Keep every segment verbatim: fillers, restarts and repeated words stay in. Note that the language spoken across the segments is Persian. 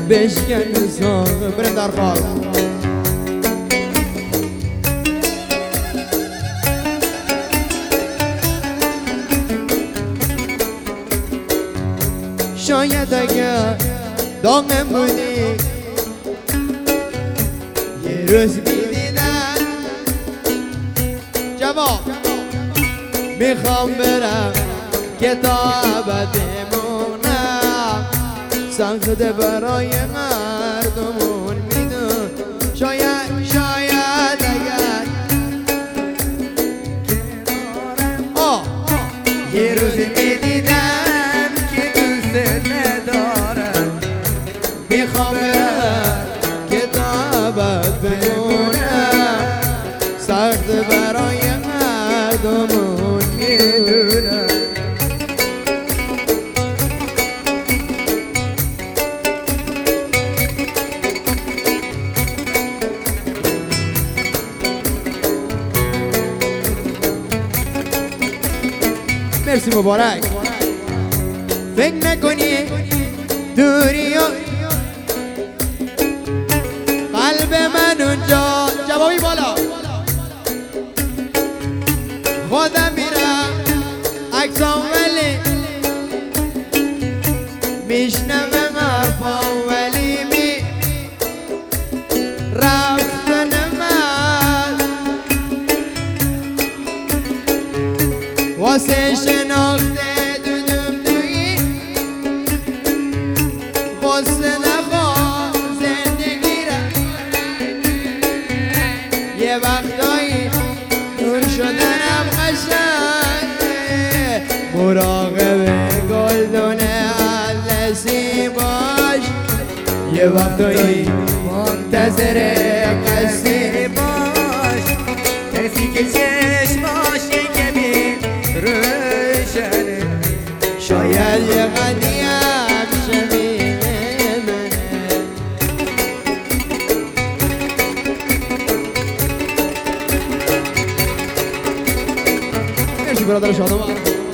بشکن ساقه بریم در خواب. شاید اگر داغم بودی یه روز میدیدم جواب میخوام برم که تا ابد بمونم سخته برای مردمون میدون شاید شاید اگر آه یه روز میدیدم که دوست ندارم میخوام برم که تا ابد بمونم سخت برای مردمون میدونم. مرسی مبارک. فکر نکنی دوری و قلب من اونجا جوابی بالا خودم میرم عکسام ولی میشنوم حرفام ولی می رفتن من واسه شناخته دودم دوی واسه نخواه زندگی را یه وقتایی دور شدنم قشنگه مراقب گلدونه عدسی باش یه وقتایی منتظر قصی باش کسی که چشماش کمی روشنه شاید یه قدیم شبیه منه. مرسی برادر شادمان.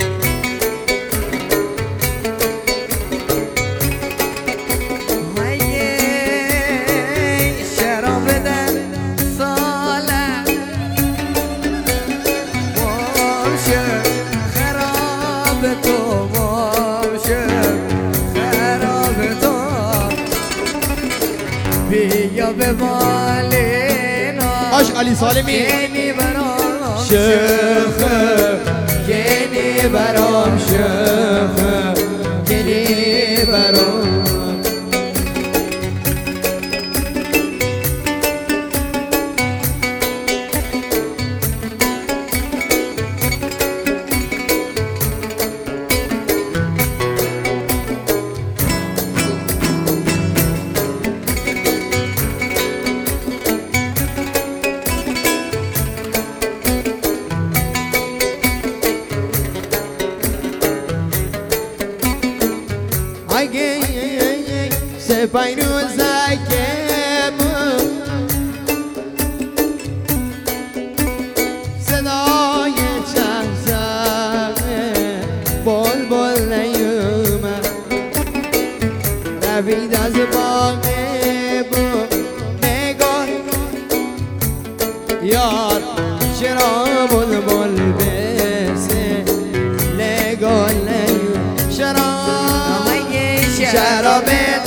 بیا به مالینا آش علی سالمی یعنی برام شخه یعنی برام شخه یعنی برام سپای روزه که بود صدای چند زمه بول بول نیومد روید از باقی بود نگاه یار چرا بول بول بسه نگاه نیومد شراب شراب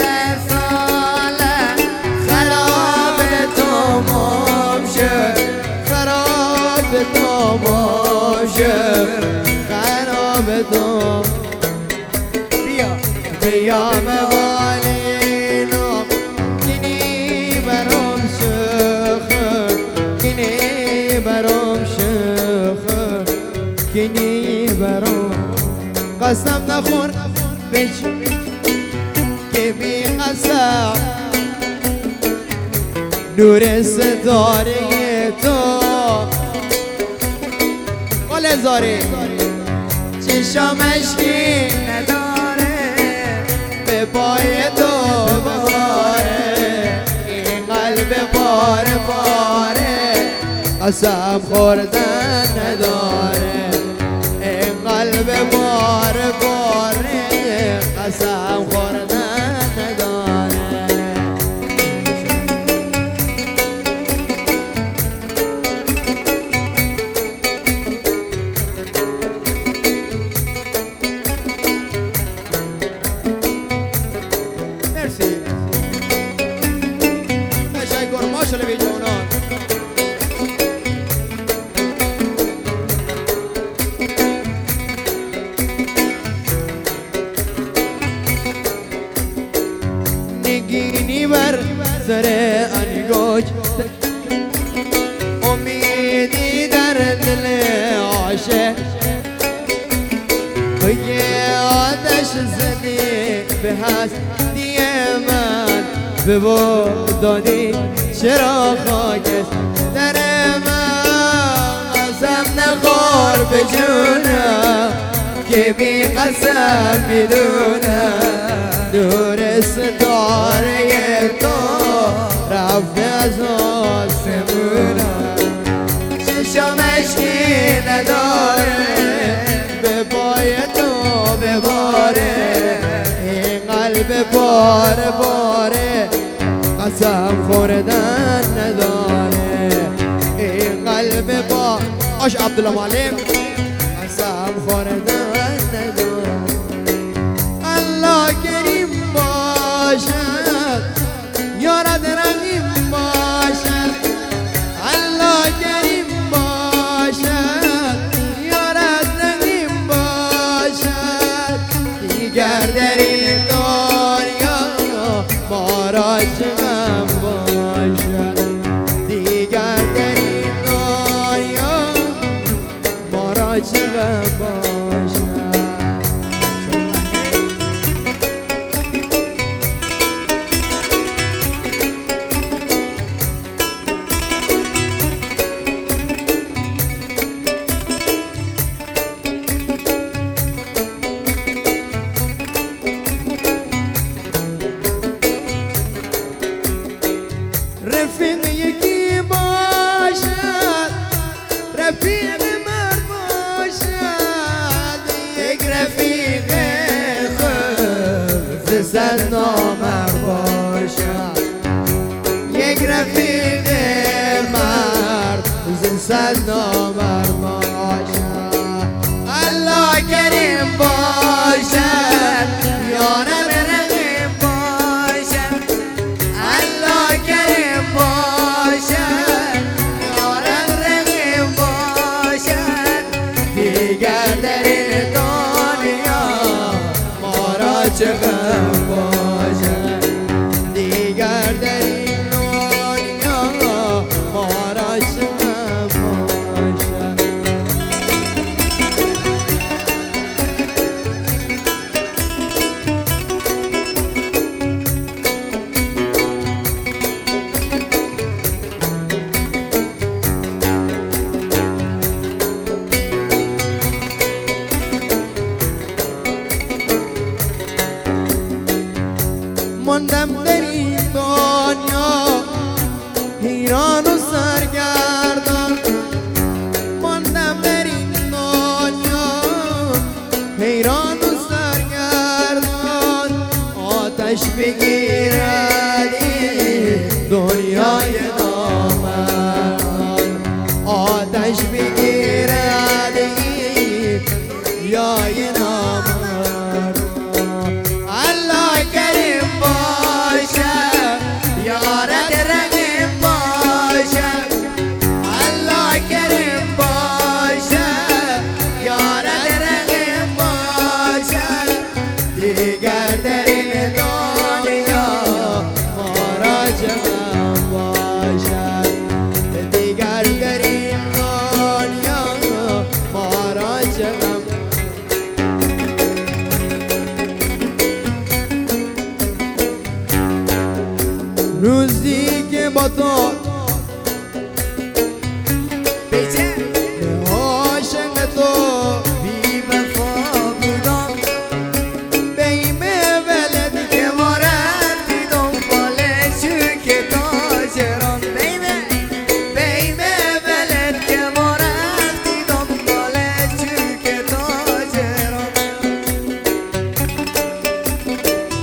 باشه خراب تو بیا بیا موالینو کنی برام شخه کنی برام شخه کنی برام قسم نخور بچ که بی قسم نور ستاره تو زاری چشمش کی نداره به پای تو بباره این قلب باره باره قسم خوردن نداره این قلب باره باره قسم خوردن نداره گینی بر سر انگوش امیدی در دل عاشق یه آتش زدی به هستی من به بود دادی چرا خاکش در من قسم نخور به جونم که بی قسم میدونم دور ستاره تو رفته از آسمونم چشم اشکی نداره به پای تو بباره این قلب باره باره قسم خوردن نداره این قلب با آش عبدالله معلم قسم خوردن نداره الله کریم باشد یارد رحیم باشد الله کریم باشد یارد رحیم باشد دیگر در این دنیا ما را چم باشد دیگر در این دنیا ما را چم باشد رفیق یکی باشد رفیق مرد باشد یک رفیق خوب ز صد نامرد باشد یک رفیق مرد ز صد نامرد باشد الله کریم باشد یارب رحیم باشد الله کریم باشد یارب رحیم باشد دیگر در این دنیا ما را چه غم باشد دیگر در این دنیا ما را چه غم باشد ماندم در این دنیا حیران و سرگردان ماندم در این دنیا حیران و سرگردان آتش بگیر